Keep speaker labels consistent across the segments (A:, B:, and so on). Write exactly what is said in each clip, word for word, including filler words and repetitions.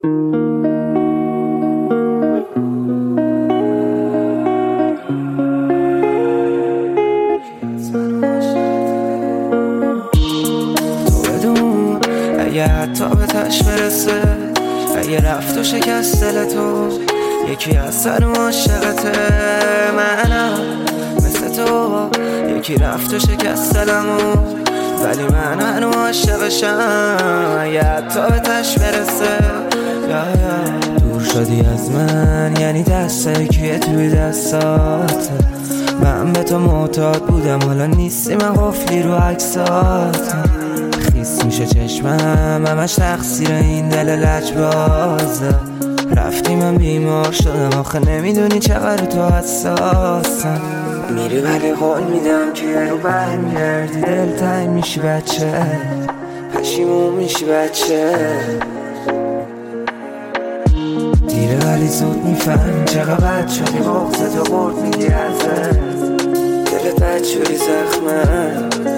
A: اگه حتی به تش برسه، اگه رفت و شکست دل تو، یکی از سر عاشقته. منم مثل تو، یکی رفت و شکست دلمو، ولی من هنو عاشقشم. اگه حتی به تش برسه، دور شدی از من یعنی دسته کیه توی دستات. من به تو معتاد بودم، حالا نیستی، من قفلی رو عکساتم. خیس میشه چشمم، همش تقصیر این دل لجبازه. رفتی من بیمار شدم، آخه نمیدونی چقدر تو حساسم. میری ولی قول میدم که رو برمیگردی، دلتنگ میشی بچه، پشیمون میشی بچه. دیره ولی زود میفهمی چقدر بد شدی، بغضت و برد میگی ازت، دلت بد شدی زخمه.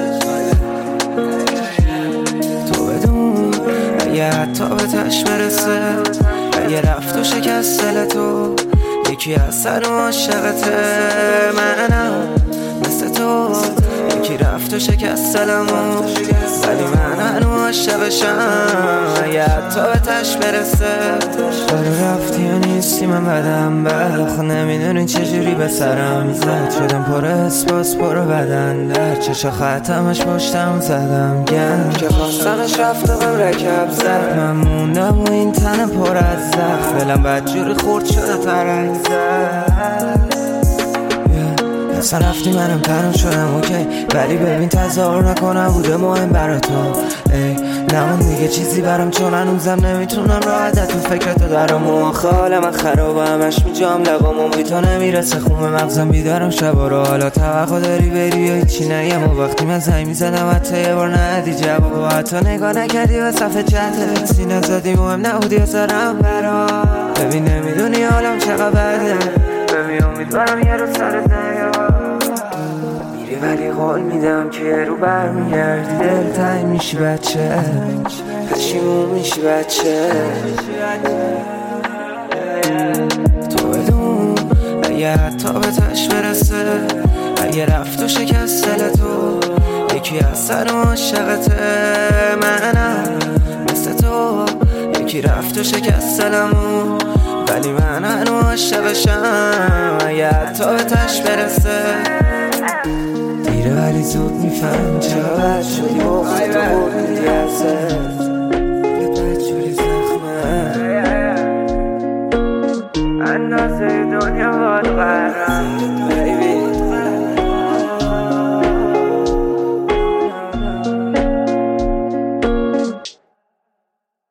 A: تو بدون اگه حتی به تش برسه، اگه رفت و شکست دل تو، یکی از سر عاشقته. منم مثل تو، یکی رفت و شکست دلمو، ولی من هنو عاشقشم. اگه حتی به تش برسه، برو رفتی و نیستی، من بدم بخ، نمیدونی چجوری به سرم زد. شدم پر اسپاس پر بدن در چشا ختمش پشتم زدم گن که خواستمش رفت و بهم رکب زد. من موندم و این تن پر از زخم، دلم بدجوری خورد شده ترک زد. اصلا رفتی منم تنم شدم اوکی، ولی ببین تظاهر نکنم بوده مهم برا تو. ای نمون دیگه چیزی برام، چون هنوزم نمیتونم راحت تو فکرتو درم. و حال من خرابه، همش میجام لبامون بی تو نمیرسه، خون به مغزم بیدارم شبا رو. حالا توقع داری بری یا هیچی نگم، و وقتی من زنگ میزدم حتی یه بار ندی جواب، و حتی نگاه نکردی و صفحه چته سینه زدی، مهم نبودی و سرم برا. ببین نمیدونی حالم چقدر بده، ببین امیدوارم یه روز سرت نیاد. میری ولی قول میدم که رو برمیگردی، دلتنگ میشی بچه، پشیمون میشی بچه. تو بدون اگه حتی به تش برسه، اگه رفت و شکست دل تو، یکی از سر عاشقته. منم مثل تو، یکی رفت و شکست دلمو، ولی من هنو عاشقشم. اگه حتی به تش برسه، دیره ولی زود میفهم چرا بد شدی، بغضت و برد میدی ازت، دلت بد شدی زخمه. اندازه دنیا باد قرم